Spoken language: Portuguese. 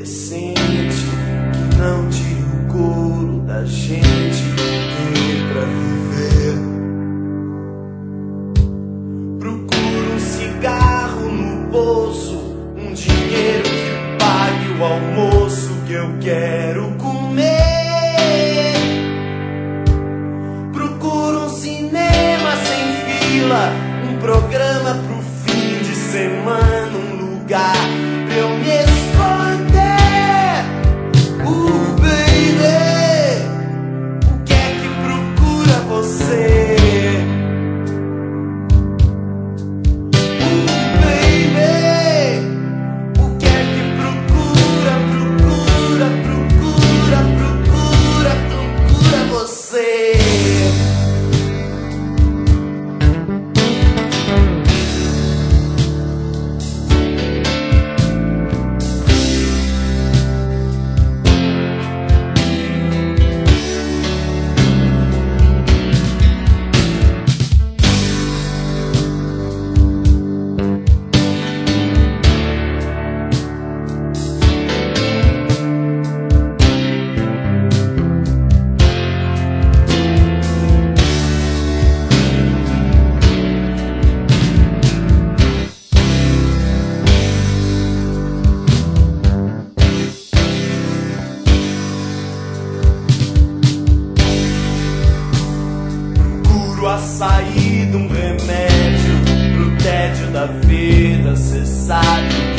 adolescente que não tire o couro da gente ter pra viver. Procuro um cigarro no bolso, um dinheiro que pague o almoço que eu quero comer. Procuro um cinema sem fila, um programa pro fim de semana, um lugar pra eu me esconder. Baby, o que é que procura você? Baby, o que é que procura você? A sair de um remédio pro tédio da vida, cê sabe